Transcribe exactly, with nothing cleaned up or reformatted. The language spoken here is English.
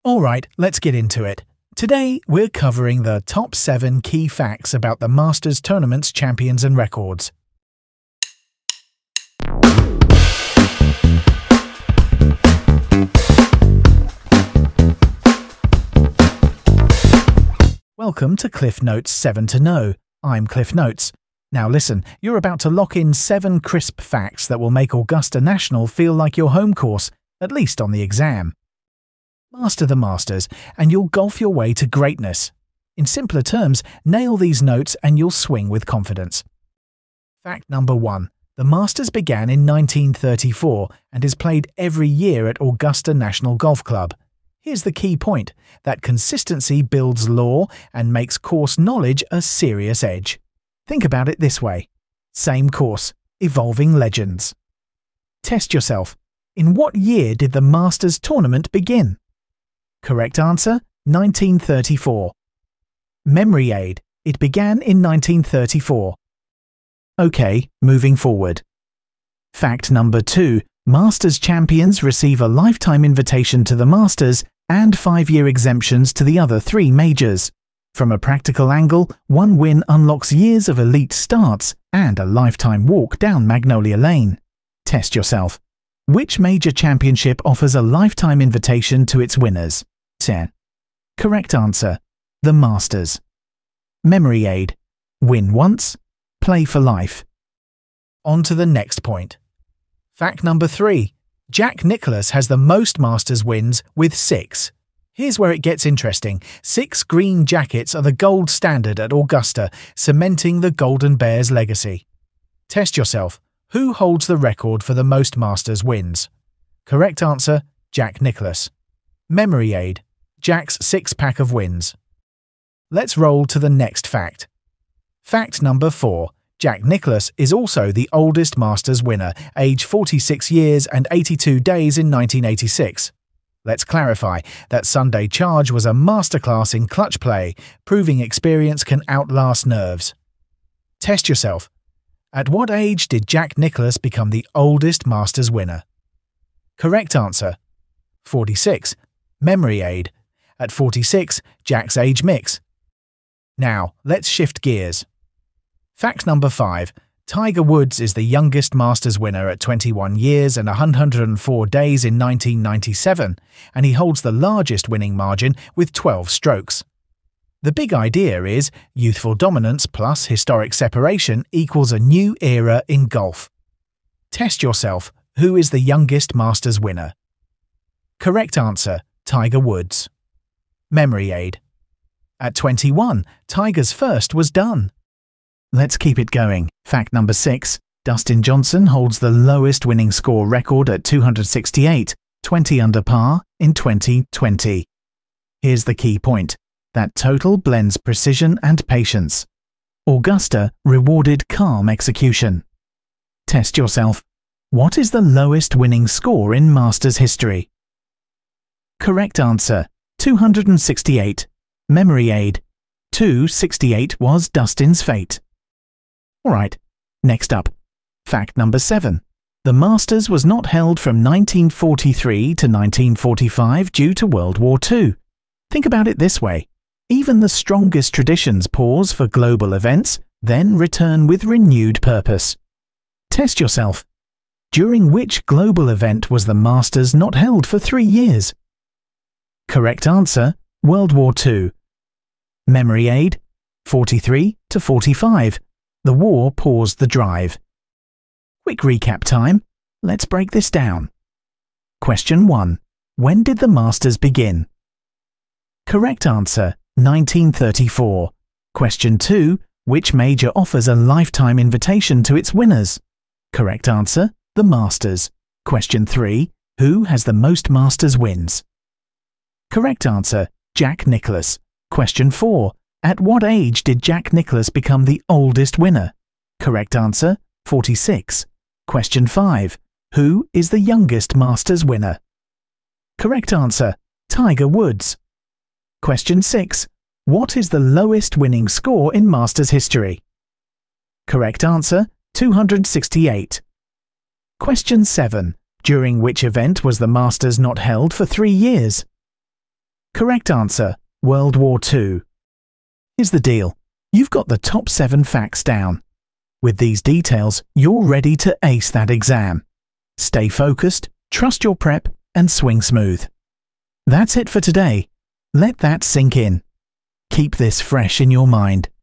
Alright, let's get into it. Today, we're covering the top seven key facts about the Masters Tournament's champions and records. Welcome to Cliff Notes seven to know. I'm Cliff Notes. Now listen, you're about to lock in seven crisp facts that will make Augusta National feel like your home course, at least on the exam. Master the Masters, and you'll golf your way to greatness. In simpler terms, nail these notes and you'll swing with confidence. Fact number one. The Masters began in nineteen thirty-four and is played every year at Augusta National Golf Club. Here's the key point, that consistency builds lore and makes course knowledge a serious edge. Think about it this way. Same course, evolving legends. Test yourself. In what year did the Masters tournament begin? Correct answer, nineteen thirty-four. Memory aid. It began in nineteen thirty-four. Okay, moving forward. Fact number two. Masters champions receive a lifetime invitation to the Masters and five-year exemptions to the other three majors. From a practical angle, one win unlocks years of elite starts and a lifetime walk down Magnolia Lane. Test yourself. Which major championship offers a lifetime invitation to its winners? ten. Correct answer. The Masters. Memory aid. Win once, play for life. On to the next point. Fact number three. Jack Nicklaus has the most Masters wins with six. Here's where it gets interesting. Six green jackets are the gold standard at Augusta, cementing the Golden Bears' legacy. Test yourself. Who holds the record for the most Masters wins? Correct answer, Jack Nicklaus. Memory aid. Jack's six-pack of wins. Let's roll to the next fact. Fact number four. Jack Nicklaus is also the oldest Masters winner, age forty-six years and eighty-two days in nineteen eighty-six. Let's clarify that Sunday Charge was a masterclass in clutch play, proving experience can outlast nerves. Test yourself. At what age did Jack Nicklaus become the oldest Masters winner? Correct answer, forty-six. Memory aid. At forty-six, Jack's age mix. Now, let's shift gears. Fact number five. Tiger Woods is the youngest Masters winner at twenty-one years and one hundred four days in nineteen ninety-seven, and he holds the largest winning margin with twelve strokes. The big idea is youthful dominance plus historic separation equals a new era in golf. Test yourself. Who is the youngest Masters winner? Correct answer, Tiger Woods. Memory aid. At twenty-one, Tiger's first was done. Let's keep it going. Fact number six. Dustin Johnson holds the lowest winning score record at two hundred sixty-eight, twenty under par, in twenty twenty. Here's the key point. That total blends precision and patience. Augusta rewarded calm execution. Test yourself. What is the lowest winning score in Masters history? Correct answer, two hundred sixty-eight. Memory aid. two sixty-eight was Dustin's fate. Alright, next up. Fact number seven. The Masters was not held from nineteen forty-three to nineteen forty-five due to World War Two. Think about it this way. Even the strongest traditions pause for global events, then return with renewed purpose. Test yourself. During which global event was the Masters not held for three years? Correct answer, World War Two. Memory aid. forty-three to forty-five. The war paused the drive. Quick recap time. Let's break this down. Question one. When did the Masters begin? Correct answer, nineteen thirty-four. Question two. Which major offers a lifetime invitation to its winners? Correct answer, the Masters. Question three. Who has the most Masters wins? Correct answer, Jack Nicklaus. Question four. At what age did Jack Nicklaus become the oldest winner? Correct answer, forty-six. Question five. Who is the youngest Masters winner? Correct answer, Tiger Woods. Question six. What is the lowest winning score in Masters history? Correct answer, two hundred sixty-eight. Question seven. During which event was the Masters not held for three years? Correct answer, World War Two. Here's the deal. You've got the top seven facts down. With these details, you're ready to ace that exam. Stay focused, trust your prep, and swing smooth. That's it for today. Let that sink in. Keep this fresh in your mind.